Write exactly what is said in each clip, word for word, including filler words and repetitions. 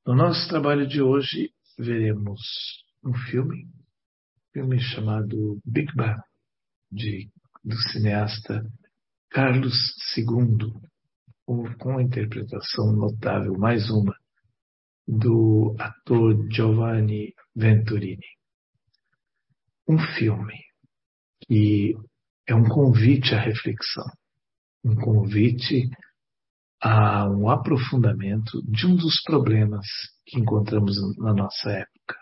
No nosso trabalho de hoje, veremos um filme, filme chamado Big Bang, de, do cineasta Carlos segundo, com a interpretação notável, mais uma, do ator Giovanni Venturini. Um filme que é um convite à reflexão, um convite a um aprofundamento de um dos problemas que encontramos na nossa época.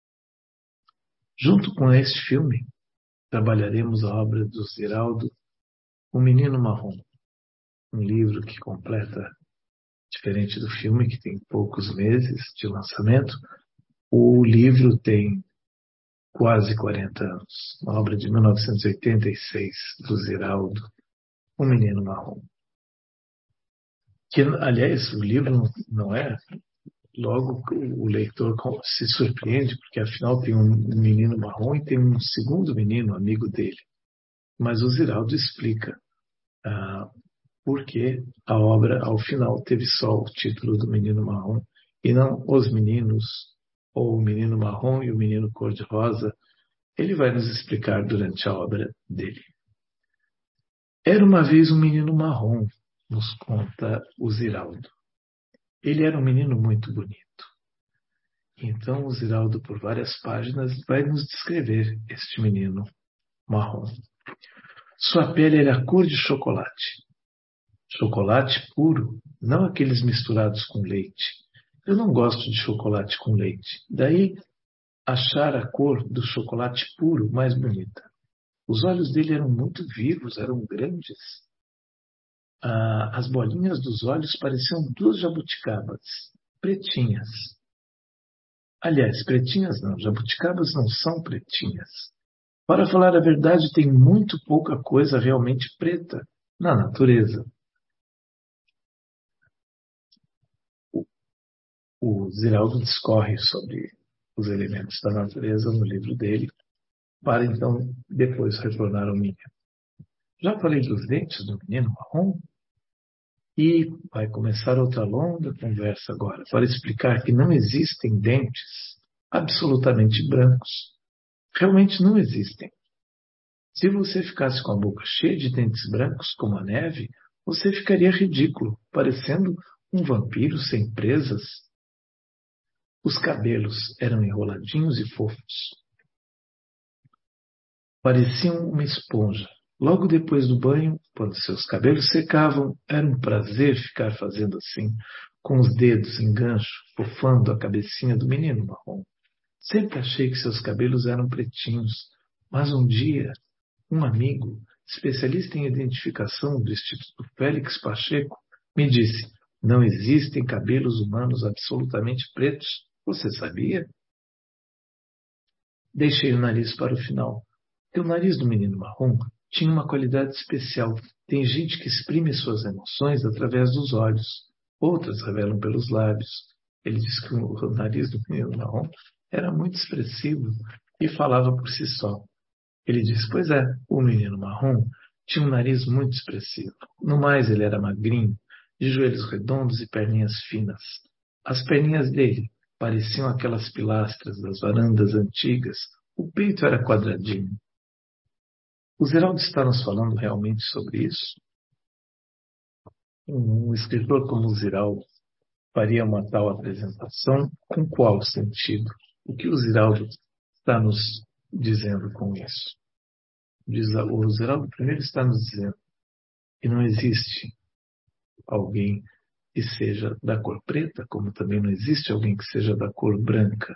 Junto com este filme, trabalharemos a obra do Ziraldo, O Menino Marrom, um livro que completa, diferente do filme, que tem poucos meses de lançamento, o livro tem quase quarenta anos, uma obra de mil novecentos e oitenta e seis, do Ziraldo, O Menino Marrom. Que, aliás, o livro não é... Logo, o leitor se surpreende, porque afinal tem um menino marrom e tem um segundo menino, amigo dele. Mas o Ziraldo explica ah, por que a obra, ao final, teve só o título do Menino Marrom e não Os Meninos, ou O Menino Marrom e o Menino Cor-de-Rosa. Ele vai nos explicar durante a obra dele. Era uma vez um menino marrom, nos conta o Ziraldo. Ele era um menino muito bonito. Então o Ziraldo, por várias páginas, vai nos descrever este menino marrom. Sua pele era cor de chocolate. Chocolate puro, não aqueles misturados com leite. Eu não gosto de chocolate com leite. Daí achar a cor do chocolate puro mais bonita. Os olhos dele eram muito vivos, eram grandes. Ah, as bolinhas dos olhos pareciam duas jabuticabas, pretinhas. Aliás, pretinhas não, jabuticabas não são pretinhas. Para falar a verdade, tem muito pouca coisa realmente preta na natureza. O, o Ziraldo discorre sobre os elementos da natureza no livro dele, para então depois retornar ao menino. Já falei dos dentes do menino marrom? E vai começar outra longa conversa agora, para explicar que não existem dentes absolutamente brancos. Realmente não existem. Se você ficasse com a boca cheia de dentes brancos como a neve, você ficaria ridículo, parecendo um vampiro sem presas. Os cabelos eram enroladinhos e fofos. Pareciam uma esponja. Logo depois do banho, quando seus cabelos secavam, era um prazer ficar fazendo assim, com os dedos em gancho, fofando a cabecinha do menino marrom. Sempre achei que seus cabelos eram pretinhos, mas um dia, um amigo, especialista em identificação do Instituto Félix Pacheco, me disse: não existem cabelos humanos absolutamente pretos. Você sabia? Deixei o nariz para o final. O nariz do menino marrom tinha uma qualidade especial. Tem gente que exprime suas emoções através dos olhos. Outras revelam pelos lábios. Ele disse que o nariz do menino marrom era muito expressivo e falava por si só. Ele disse: pois é, o menino marrom tinha um nariz muito expressivo. No mais, ele era magrinho, de joelhos redondos e perninhas finas. As perninhas dele pareciam aquelas pilastras das varandas antigas. O peito era quadradinho. O Ziraldo está nos falando realmente sobre isso? Um escritor como o Ziraldo faria uma tal apresentação? Com qual sentido? O que o Ziraldo está nos dizendo com isso? O Ziraldo primeiro está nos dizendo que não existe alguém que seja da cor preta, como também não existe alguém que seja da cor branca.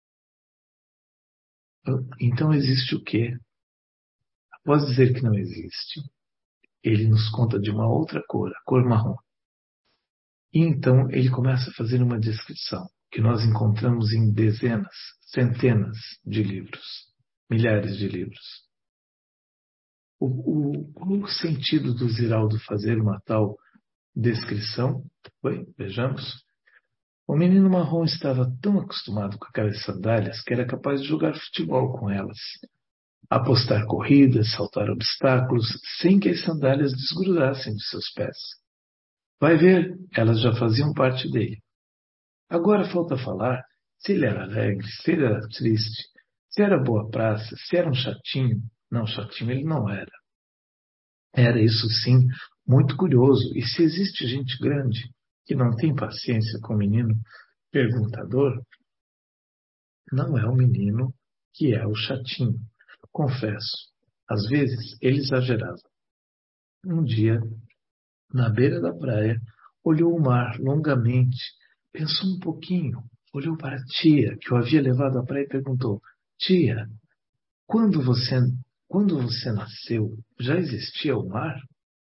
Então existe o quê? Após dizer que não existe, ele nos conta de uma outra cor, a cor marrom. E então ele começa a fazer uma descrição que nós encontramos em dezenas, centenas de livros, milhares de livros. O, o, o sentido do Ziraldo fazer uma tal descrição? Bem, vejamos. O menino marrom estava tão acostumado com aquelas sandálias que era capaz de jogar futebol com elas, apostar corridas, saltar obstáculos, sem que as sandálias desgrudassem de seus pés. Vai ver, elas já faziam parte dele. Agora falta falar se ele era alegre, se ele era triste, se era boa praça, se era um chatinho. Não, chatinho ele não era. Era, isso sim, muito curioso. E se existe gente grande que não tem paciência com o menino perguntador, não é o menino que é o chatinho. Confesso, às vezes ele exagerava. Um dia, na beira da praia, olhou o mar longamente, pensou um pouquinho, olhou para a tia, que o havia levado à praia, e perguntou: Tia, quando você, quando você nasceu, já existia o mar?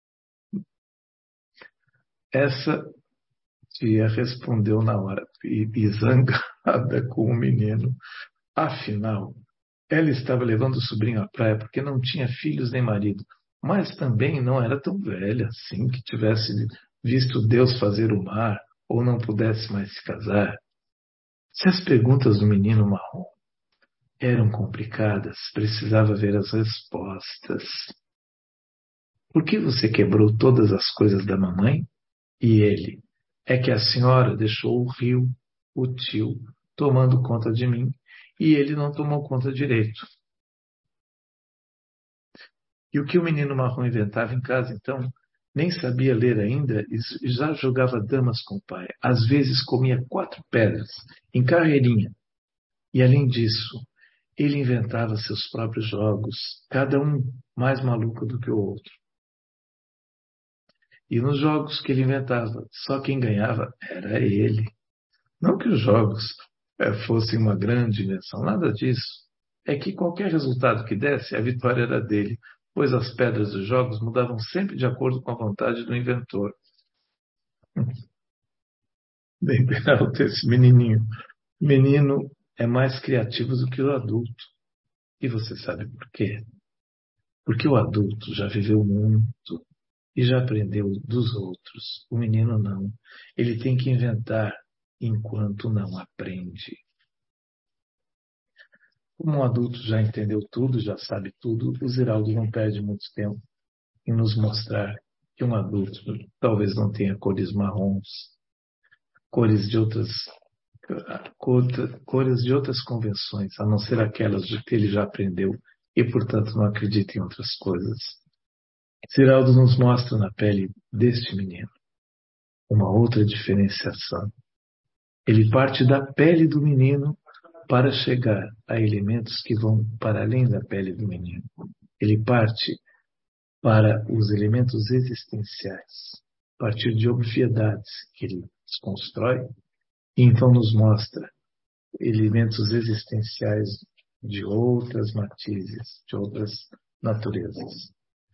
Essa tia respondeu na hora, e, e zangada com o menino. Afinal, ela estava levando o sobrinho à praia porque não tinha filhos nem marido, mas também não era tão velha assim que tivesse visto Deus fazer o mar ou não pudesse mais se casar. Se as perguntas do menino marrom eram complicadas, precisava ver as respostas. Por que você quebrou todas as coisas da mamãe? E ele: É que a senhora deixou o rio, o tio, tomando conta de mim, e ele não tomou conta direito. E o que o menino marrom inventava em casa, então? Nem sabia ler ainda e já jogava damas com o pai. Às vezes comia quatro pedras, em carreirinha. E além disso, ele inventava seus próprios jogos, cada um mais maluco do que o outro. E nos jogos que ele inventava, só quem ganhava era ele. Não que os jogos eh, fossem uma grande invenção, nada disso. É que qualquer resultado que desse, a vitória era dele, pois as pedras dos jogos mudavam sempre de acordo com a vontade do inventor. Bem alto esse menininho. O menino é mais criativo do que o adulto. E você sabe por quê? Porque o adulto já viveu muito e já aprendeu dos outros. O menino não. Ele tem que inventar enquanto não aprende. Como um adulto já entendeu tudo, já sabe tudo, o Ziraldo não perde muito tempo em nos mostrar que um adulto talvez não tenha cores marrons, cores de outras, cores de outras convenções, a não ser aquelas de que ele já aprendeu e, portanto, não acredita em outras coisas. Ziraldo nos mostra na pele deste menino uma outra diferenciação. Ele parte da pele do menino para chegar a elementos que vão para além da pele do menino. Ele parte para os elementos existenciais, a partir de obviedades que ele desconstrói, e então nos mostra elementos existenciais de outras matizes, de outras naturezas.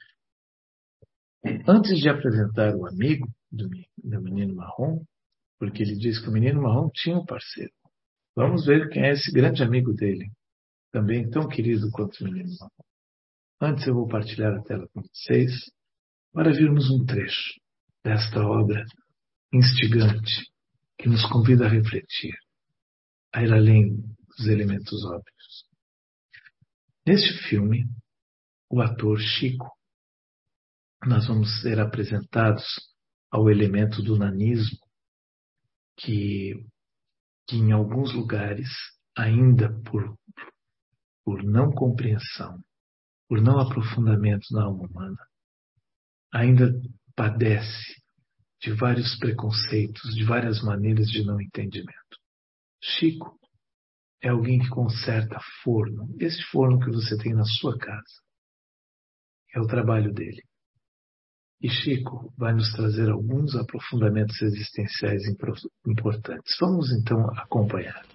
Antes de apresentar o amigo do, do menino marrom, porque ele diz que o menino marrom tinha um parceiro, vamos ver quem é esse grande amigo dele, também tão querido quanto o menino marrom. Antes eu vou partilhar a tela com vocês para vermos um trecho desta obra instigante que nos convida a refletir, a ir além dos elementos óbvios. Neste filme, o ator Chico, nós vamos ser apresentados ao elemento do nanismo, que, que em alguns lugares, ainda por, por não compreensão, por não aprofundamento na alma humana, ainda padece de vários preconceitos, de várias maneiras de não entendimento. Chico é alguém que conserta forno, esse forno que você tem na sua casa. É o trabalho dele. E Chico vai nos trazer alguns aprofundamentos existenciais importantes. Vamos então acompanhar.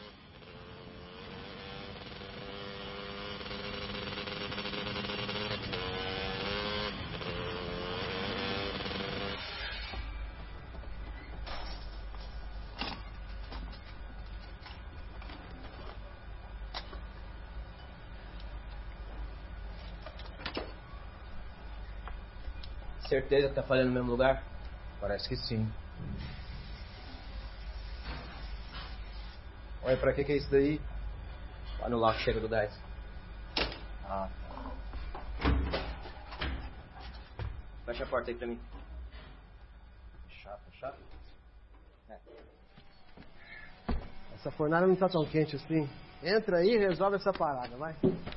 Certeza que tá falhando no mesmo lugar? Parece que sim. Olha, pra que que é isso daí? Anular o cheiro do gás. Ah, Fecha a porta aí pra mim. fechar, fechar. É. Essa fornalha não tá tão quente assim. Entra aí e resolve essa parada, vai.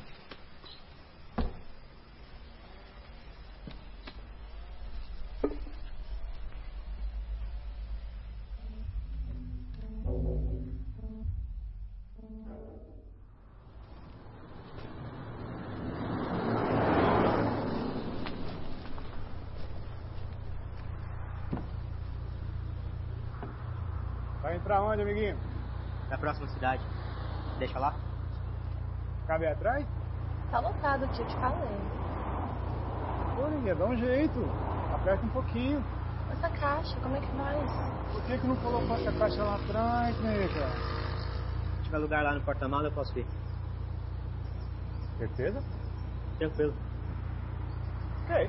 Vai entrar onde, amiguinho? Na próxima cidade. Deixa lá. Cabe atrás? Tá lotado, tio, te falei. Pô, Ninguém, dá um jeito. Aperta um pouquinho. Essa caixa, como é que faz? Por que que não colocou essa caixa lá atrás, nega? Se tiver lugar lá no porta-malas, eu posso ir. Certeza? Tranquilo. Ok.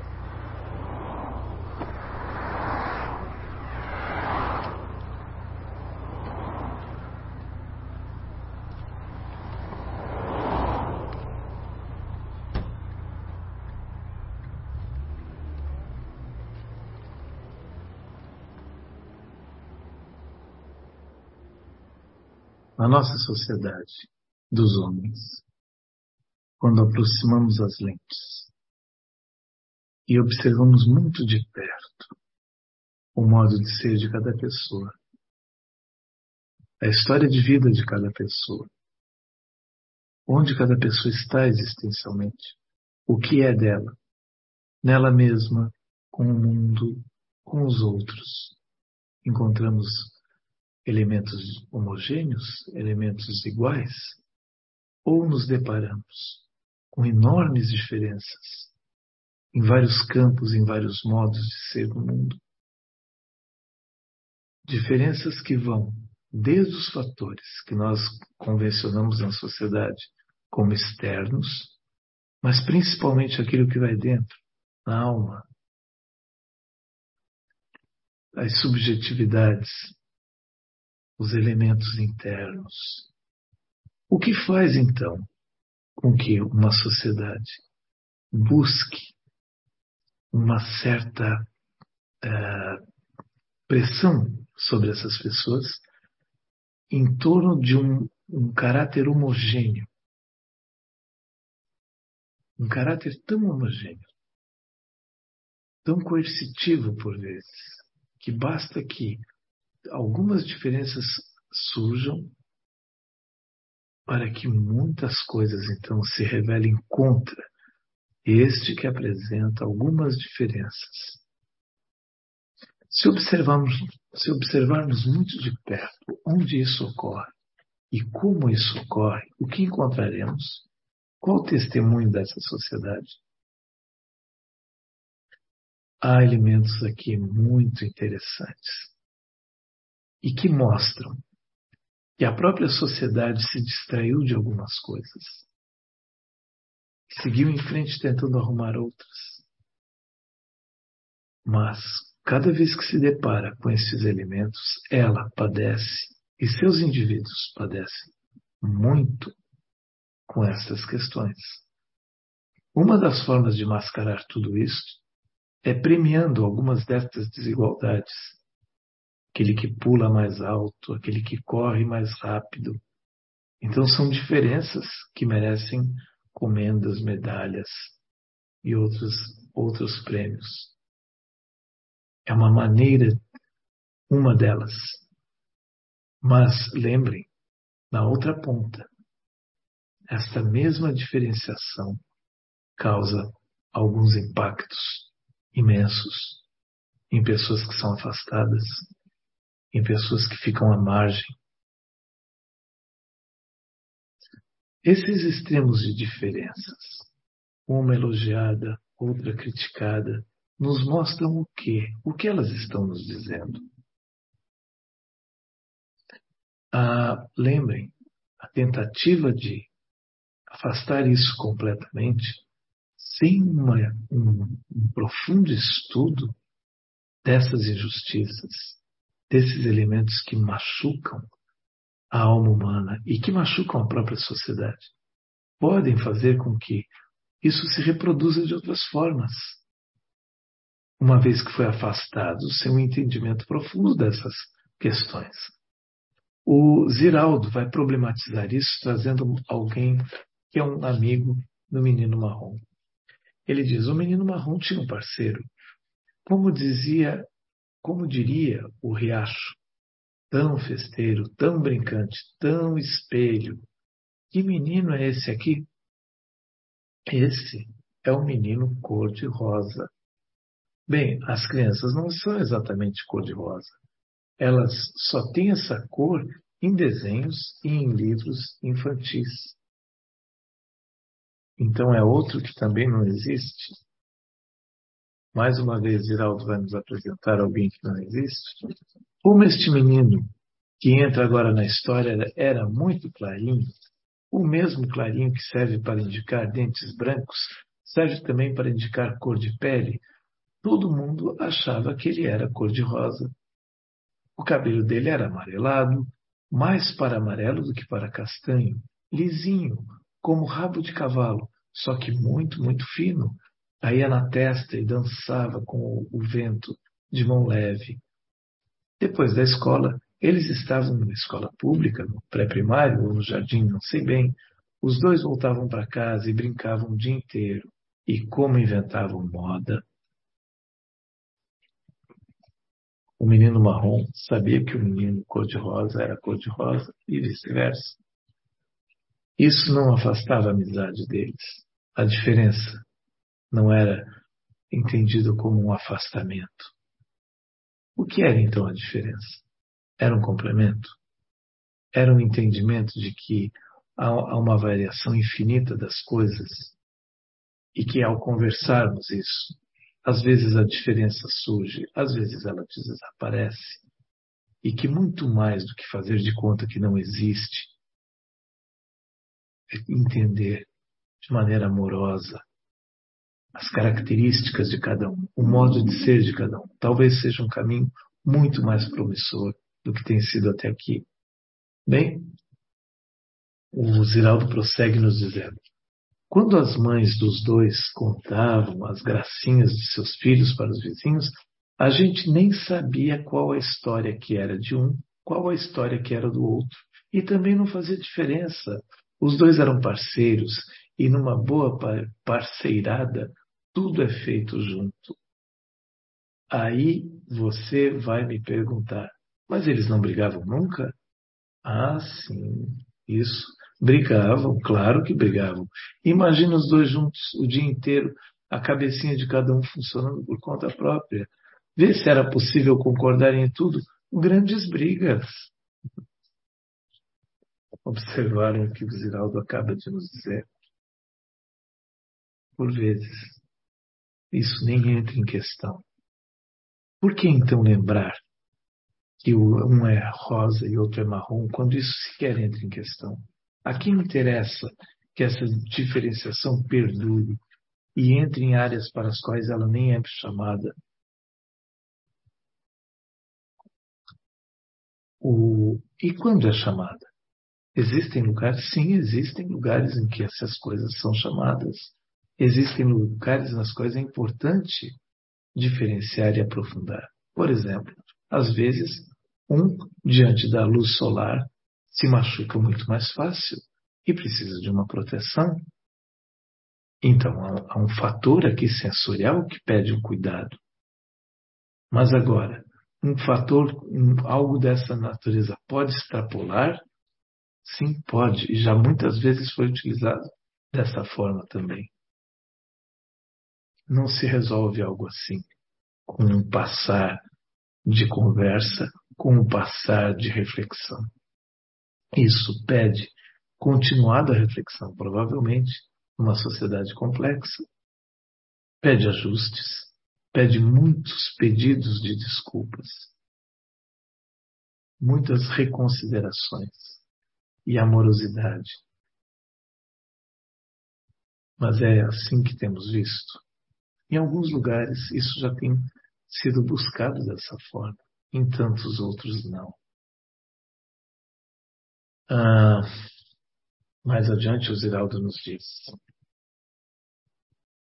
Na nossa sociedade dos homens, quando aproximamos as lentes e observamos muito de perto o modo de ser de cada pessoa, a história de vida de cada pessoa, onde cada pessoa está existencialmente, o que é dela, nela mesma, com o mundo, com os outros, encontramos elementos homogêneos, elementos iguais, ou nos deparamos com enormes diferenças em vários campos, em vários modos de ser no mundo. Diferenças que vão desde os fatores que nós convencionamos na sociedade como externos, mas principalmente aquilo que vai dentro, na alma, as subjetividades, os elementos internos. O que faz, então, com que uma sociedade busque uma certa uh, pressão sobre essas pessoas em torno de um, um caráter homogêneo. Um caráter tão homogêneo, tão coercitivo por vezes, que basta que algumas diferenças surjam para que muitas coisas então se revelem contra este que apresenta algumas diferenças. Se observarmos, se observarmos muito de perto onde isso ocorre e como isso ocorre, o que encontraremos? Qual o testemunho dessa sociedade? Há elementos aqui muito interessantes e que mostram que a própria sociedade se distraiu de algumas coisas, seguiu em frente tentando arrumar outras. Mas, cada vez que se depara com esses elementos, ela padece, e seus indivíduos padecem muito com estas questões. Uma das formas de mascarar tudo isso é premiando algumas destas desigualdades. Aquele que pula mais alto, aquele que corre mais rápido. Então são diferenças que merecem comendas, medalhas e outros, outros prêmios. É uma maneira, uma delas. Mas lembrem, na outra ponta, esta mesma diferenciação causa alguns impactos imensos em pessoas que são afastadas, em pessoas que ficam à margem. Esses extremos de diferenças, uma elogiada, outra criticada, nos mostram o quê? O que elas estão nos dizendo? Ah, lembrem, a tentativa de afastar isso completamente, sem uma, um, um profundo estudo dessas injustiças, desses elementos que machucam a alma humana e que machucam a própria sociedade, podem fazer com que isso se reproduza de outras formas, uma vez que foi afastado sem um entendimento profundo dessas questões. O Ziraldo vai problematizar isso trazendo alguém que é um amigo do menino marrom. Ele diz: o menino marrom tinha um parceiro, como dizia, como diria o Riacho, tão festeiro, tão brincante, tão espelho. Que menino é esse aqui? Esse é o menino cor-de-rosa. Bem, as crianças não são exatamente cor-de-rosa. Elas só têm essa cor em desenhos e em livros infantis. Então é outro que também não existe. Mais uma vez, Ziraldo vai nos apresentar alguém que não existe. Como este menino que entra agora na história era muito clarinho, o mesmo clarinho que serve para indicar dentes brancos, serve também para indicar cor de pele. Todo mundo achava que ele era cor-de-rosa. O cabelo dele era amarelado, mais para amarelo do que para castanho, lisinho, como rabo de cavalo, só que muito, muito fino. Caía na testa e dançava com o vento de mão leve. Depois da escola, eles estavam numa escola pública, no pré-primário ou no jardim, não sei bem. Os dois voltavam para casa e brincavam o dia inteiro. E como inventavam moda. O menino marrom sabia que o menino cor-de-rosa era cor-de-rosa e vice-versa. Isso não afastava a amizade deles. A diferença não era entendida como um afastamento. O que era então a diferença? Era um complemento? Era um entendimento de que há uma variação infinita das coisas e que ao conversarmos isso, às vezes a diferença surge, às vezes ela desaparece, e que muito mais do que fazer de conta que não existe, é entender de maneira amorosa as características de cada um, o modo de ser de cada um. Talvez seja um caminho muito mais promissor do que tem sido até aqui. Bem, o Ziraldo prossegue nos dizendo: quando as mães dos dois contavam as gracinhas de seus filhos para os vizinhos, a gente nem sabia qual a história que era de um, qual a história que era do outro. E também não fazia diferença. Os dois eram parceiros e numa boa parceirada, tudo é feito junto. Aí você vai me perguntar, mas eles não brigavam nunca? Ah, sim, isso. Brigavam, claro que brigavam. Imagina os dois juntos o dia inteiro, a cabecinha de cada um funcionando por conta própria. Vê se era possível concordar em tudo. Grandes brigas. Observaram o que o Ziraldo acaba de nos dizer? Por vezes, isso nem entra em questão. Por que então lembrar que um é rosa e outro é marrom, quando isso sequer entra em questão? A quem interessa que essa diferenciação perdure e entre em áreas para as quais ela nem é chamada? O... E quando é chamada? Existem lugares? Sim, existem lugares em que essas coisas são chamadas. Existem lugares nas quais é importante diferenciar e aprofundar. Por exemplo, às vezes, um, diante da luz solar, se machuca muito mais fácil e precisa de uma proteção. Então, há um fator aqui sensorial que pede um cuidado. Mas agora, um fator, um, algo dessa natureza pode extrapolar? Sim, pode. E já muitas vezes foi utilizado dessa forma também. Não se resolve algo assim com um passar de conversa, com um passar de reflexão. Isso pede continuada reflexão, provavelmente, numa sociedade complexa. Pede ajustes, pede muitos pedidos de desculpas, muitas reconsiderações e amorosidade. Mas é assim que temos visto. Em alguns lugares isso já tem sido buscado dessa forma, em tantos outros não. Ah, mais adiante o Ziraldo nos diz: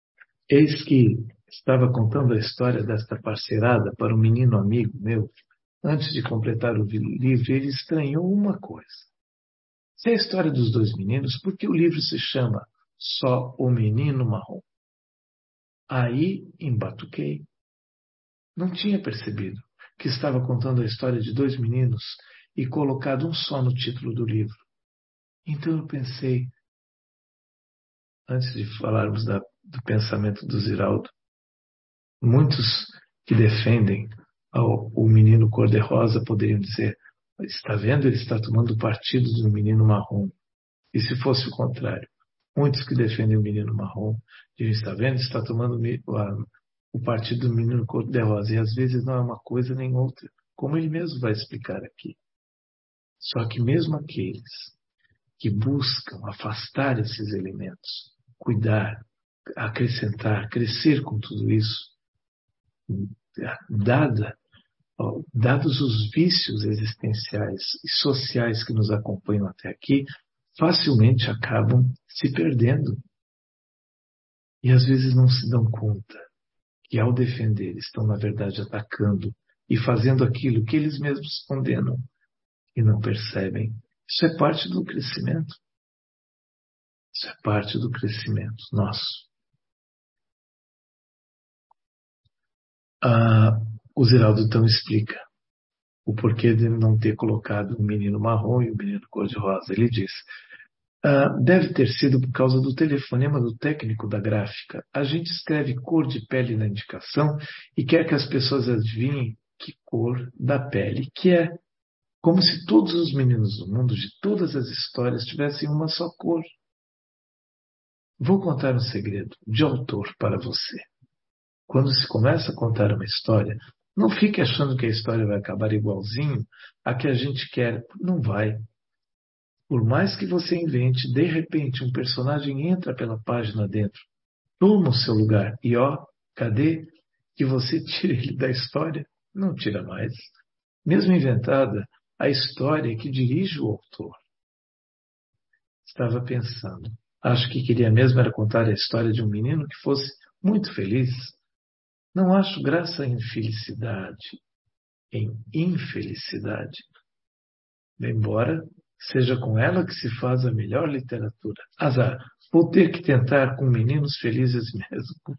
eis que estava contando a história desta parceirada para um menino amigo meu, Antes de completar o livro, ele estranhou uma coisa. Se é a história dos dois meninos, por que o livro se chama Só o Menino Marrom? Aí embatuquei. Não tinha percebido que estava contando a história de dois meninos e colocado um só no título do livro. Então eu pensei, antes de falarmos da, do pensamento do Ziraldo, muitos que defendem ao, o menino cor-de-rosa poderiam dizer, está vendo, ele está tomando partido do menino marrom. E se fosse o contrário? Muitos que defendem o menino marrom dizem, está vendo, está tomando o partido do menino cor-de-rosa. E às vezes não é uma coisa nem outra, como ele mesmo vai explicar aqui. Só que mesmo aqueles que buscam afastar esses elementos, cuidar, acrescentar, crescer com tudo isso, dada, dados os vícios existenciais e sociais que nos acompanham até aqui, facilmente acabam se perdendo. E às vezes não se dão conta que ao defender estão, na verdade, atacando e fazendo aquilo que eles mesmos condenam e não percebem. Isso é parte do crescimento. Isso é parte do crescimento nosso. Ah, o Ziraldo então explica o porquê de não ter colocado o menino marrom e o menino cor-de-rosa. Ele diz, ah, deve ter sido por causa do telefonema do técnico da gráfica. A gente escreve cor de pele na indicação e quer que as pessoas adivinhem que cor da pele que é. Como se todos os meninos do mundo, de todas as histórias, tivessem uma só cor. Vou contar um segredo de autor para você. Quando se começa a contar uma história, não fique achando que a história vai acabar igualzinho a que a gente quer. Não vai. Por mais que você invente, de repente um personagem entra pela página dentro, toma o seu lugar e ó, cadê? Que você tira ele da história? Não tira mais. Mesmo inventada, a história que dirige o autor. Estava pensando. Acho que queria mesmo era contar a história de um menino que fosse muito feliz. Não acho graça em felicidade, em infelicidade. Embora seja com ela que se faz a melhor literatura. Azar, vou ter que tentar com meninos felizes mesmo.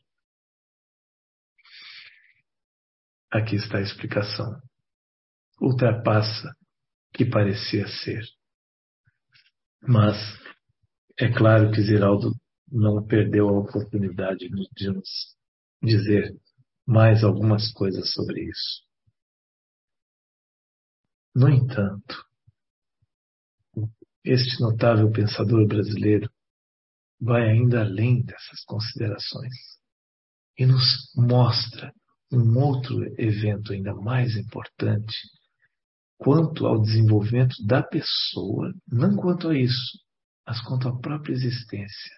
Aqui está a explicação. Ultrapassa que parecia ser. Mas é claro que Ziraldo não perdeu a oportunidade de nos dizer mais algumas coisas sobre isso. No entanto, este notável pensador brasileiro vai ainda além dessas considerações e nos mostra um outro evento ainda mais importante quanto ao desenvolvimento da pessoa, não quanto a isso, mas quanto à própria existência.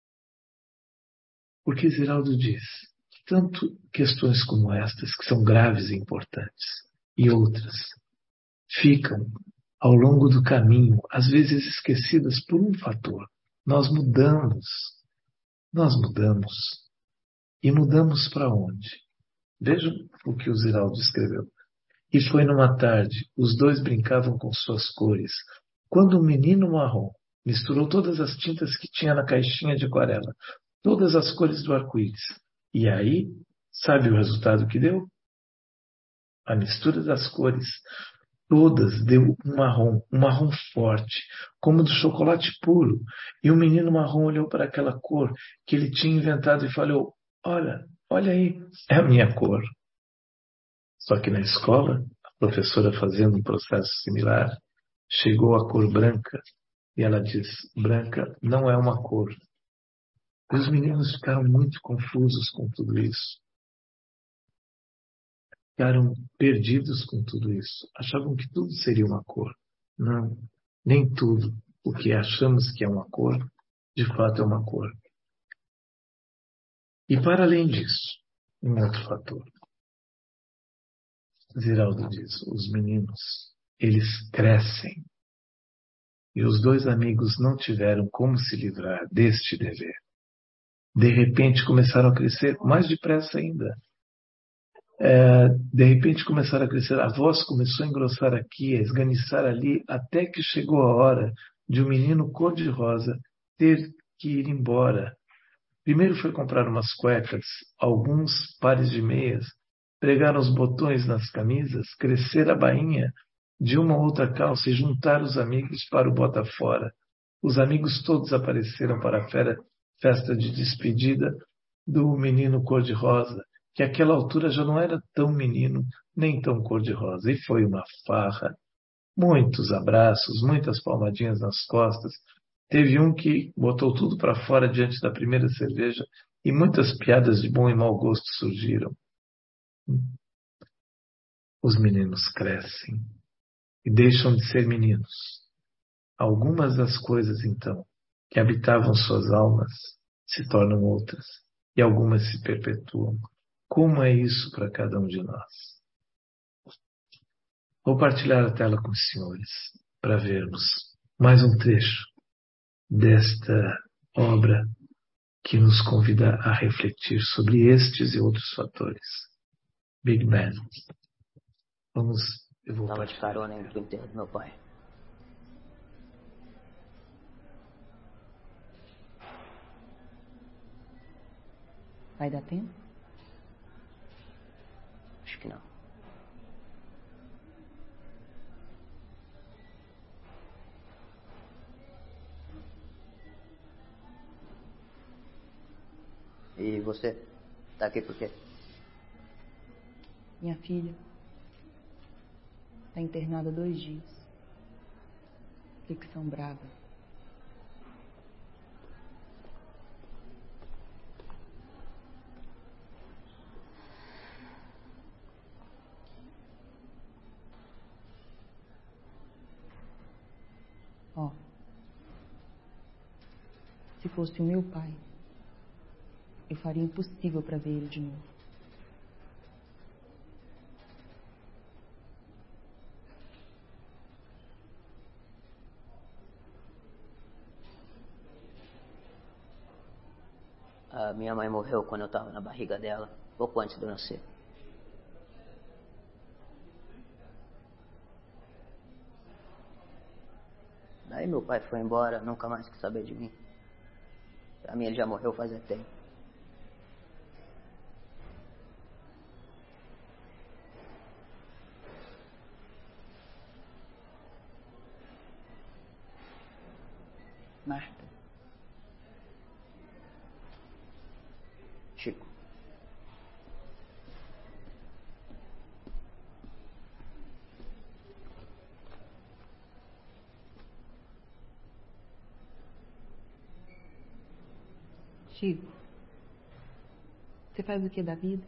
Porque Ziraldo diz que tanto questões como estas, que são graves e importantes, e outras, ficam ao longo do caminho, às vezes esquecidas por um fator. Nós mudamos. Nós mudamos. E mudamos para onde? Vejam o que o Ziraldo escreveu. E foi numa tarde, os dois brincavam com suas cores, quando um menino marrom misturou todas as tintas que tinha na caixinha de aquarela, todas as cores do arco-íris. E aí, sabe o resultado que deu? A mistura das cores, todas deu um marrom, um marrom forte, como do chocolate puro. E o menino marrom olhou para aquela cor que ele tinha inventado e falou, olha, olha aí, é a minha cor. Só que na escola, a professora, fazendo um processo similar, chegou à cor branca e ela diz, branca não é uma cor. E os meninos ficaram muito confusos com tudo isso. Ficaram perdidos com tudo isso. Achavam que tudo seria uma cor. Não, nem tudo o que achamos que é uma cor, de fato é uma cor. E para além disso, um outro fator. Ziraldo diz, os meninos, eles crescem. E os dois amigos não tiveram como se livrar deste dever. De repente começaram a crescer mais depressa ainda. É, de repente começaram a crescer, a voz começou a engrossar aqui, a esganiçar ali, até que chegou a hora de um menino cor-de-rosa ter que ir embora. Primeiro foi comprar umas cuecas, alguns pares de meias, pregar os botões nas camisas, crescer a bainha de uma outra calça e juntar os amigos para o bota fora. Os amigos todos apareceram para a fera- festa de despedida do menino cor-de-rosa, que àquela altura já não era tão menino nem tão cor-de-rosa. E foi uma farra. Muitos abraços, muitas palmadinhas nas costas. Teve um que botou tudo para fora diante da primeira cerveja e muitas piadas de bom e mau gosto surgiram. Os meninos crescem e deixam de ser meninos. Algumas das coisas, então, que habitavam suas almas se tornam outras e algumas se perpetuam. Como é isso para cada um de nós? Vou partilhar a tela com os senhores para vermos mais um trecho desta obra que nos convida a refletir sobre estes e outros fatores. Big Bang. Vamos, eu vou Tava de carona indo pro enterro do meu pai. Vai dar tempo? Acho que não. E você? Tá aqui por quê? Minha filha está internada há dois dias. Infecção brava. Ó, se fosse o meu pai, eu faria o impossível para ver ele de novo. A minha mãe morreu quando eu tava na barriga dela, pouco antes de eu nascer. Daí meu pai foi embora, nunca mais quis saber de mim. Pra mim ele já morreu faz tempo. Marta. Chico. Chico, você faz o que da vida?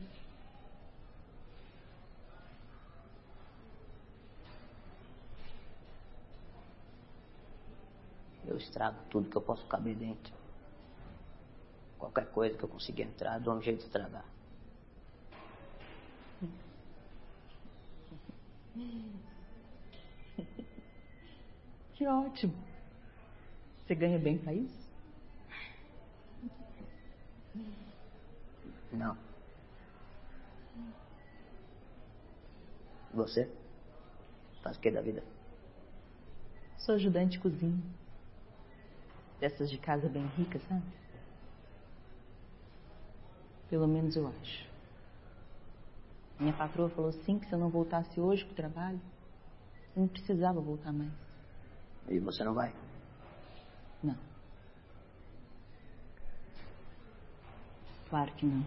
Eu estrago tudo que eu posso caber dentro. Qualquer coisa que eu consiga entrar, dou um jeito de estragar. Que ótimo. Você ganha bem pra isso? Não. E você? Faz o que da vida? Sou ajudante de cozinha. Dessas de casa bem rica, sabe? Pelo menos eu acho. Minha patroa falou sim que se eu não voltasse hoje pro trabalho, eu não precisava voltar mais. E você não vai? Não. Claro que não.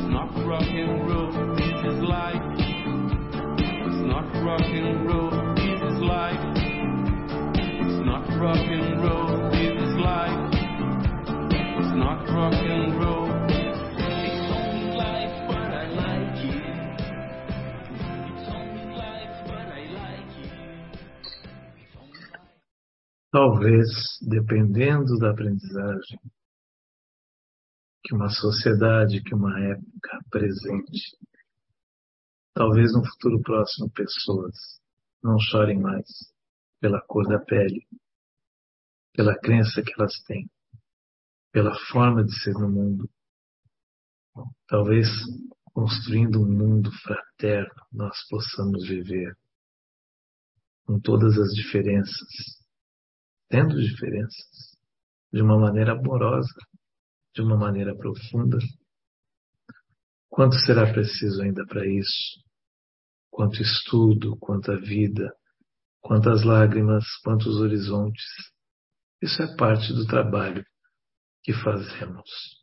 not rock and roll, this is life. It's not rock and roll, this is life. It's not rock and roll, this is life. It's not rock and roll. It's only life, but I like it. It's only life, but I like it. It's only life. Talvez, dependendo da aprendizagem que uma sociedade, que uma época apresente, talvez no futuro próximo pessoas não chorem mais pela cor da pele, pela crença que elas têm, pela forma de ser no mundo. Talvez construindo um mundo fraterno nós possamos viver com todas as diferenças, tendo diferenças, de uma maneira amorosa, de uma maneira profunda. Quanto será preciso ainda para isso? Quanto estudo, quanta vida, quantas lágrimas, quantos horizontes. Isso é parte do trabalho que fazemos.